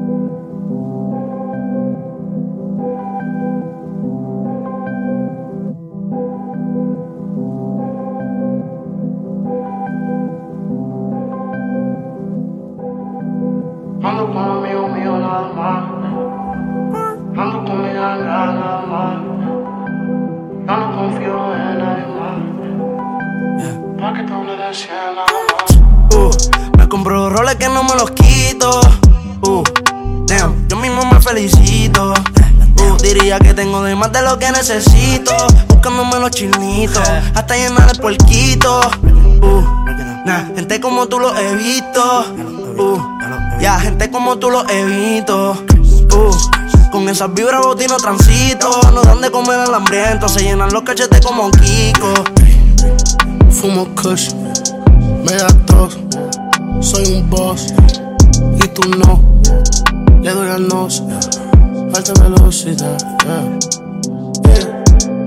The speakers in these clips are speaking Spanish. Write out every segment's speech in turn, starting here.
Ando con lo mío, mío nada más. Ando con mi ganga nada más. Yo no confío en nadie más. Pa' que tú le des nada más. Me compro roles que no me los quito. Damn, yo mismo me felicito. Diría que tengo de más de lo que necesito. Buscándome los chinitos hasta llenar el puerquito. Gente como tú lo he visto. Gente como tú lo he visto. Con esas vibras botino transito. No dan de comer al hambriento. Se llenan los cachetes como un Kiko. Fumo kush, me da tos. Soy un boss y tú no. Le doy al nos, alta velocidad, yeah.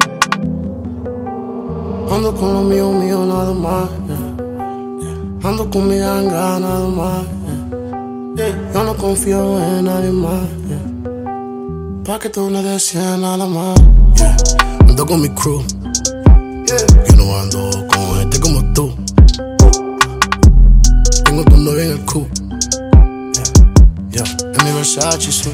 Ando con lo mío, mío nada más, yeah. Ando con mi ganga nada más, yeah. Yo no confío en nadie más, yeah. Pa' que tú le des nada más, yeah. Ando con mi crew, yeah. Yo no ando con gente como tú. Tengo tu novia en el cu, yeah. En mi Versace, sí.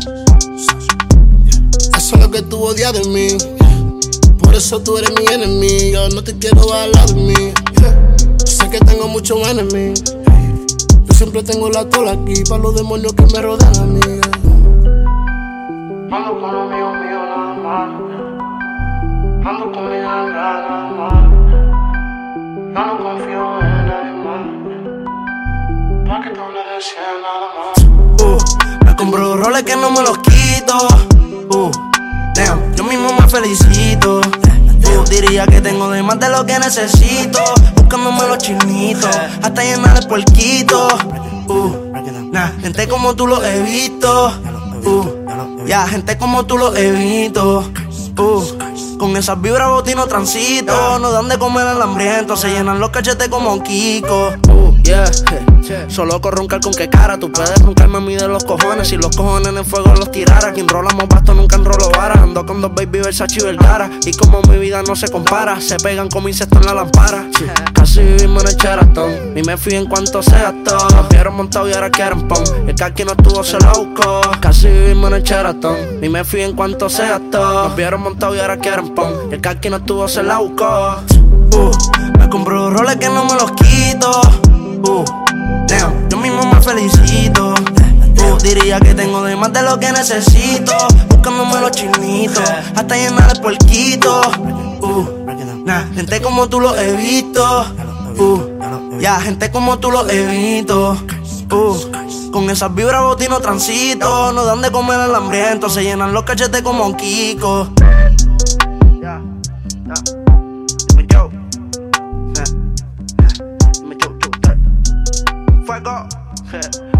Eso es lo que tú odias de mí. Por eso tú eres mi enemigo. No te quiero hablar de mí. Sé que tengo muchos enemigos. Yo siempre tengo la tola aquí para los demonios que me rodean a mí. Ando con lo mío, mío nada más. Ando con mi ganga nada más. Yo no confío en nadie más. Pa' que tú le des nada más. Me compro roles que no me los quito. Damn, yo mismo me felicito. Diría que tengo de más de lo que necesito. Buscándome los chinitos hasta llenar el puerquito. Gente como tú lo he visto. Gente como tú lo he visto. Con esas vibras botino transito. No dan de comer al hambriento. Se llenan los cachetes como un Kiko. Solo con roncar con qué cara. Tú puedes roncarme a mí de los cojones. Si los cojones en el fuego los tirara. Aquí enrolamos basto, nunca enrolo varas. Ando con dos baby Versace y Vergara. Y como mi vida no se compara. Se pegan como insectos en la lámpara. Casi vivimos en el Sheraton. Ni me fui en cuanto se gastó. Nos vieron montado y ahora quieren pon. El que aquí no estuvo se lo buscó. Casi vivimos en el Sheraton. Ni me fui en cuanto se gastó. Nos vieron montado y ahora quieren pon. El que aquí no estuvo se la buscó. Me compro roles que no me los quito. Damn, yo mismo me felicito. Diría que tengo de más de lo que necesito. Buscándome los chinitos hasta llenar el puerquito. Gente como tú lo he visto. Gente como tú lo he visto. Con esas vibras botino transito. No dan de comer al hambriento. Se llenan los cachetes como un Kiko. Fuego.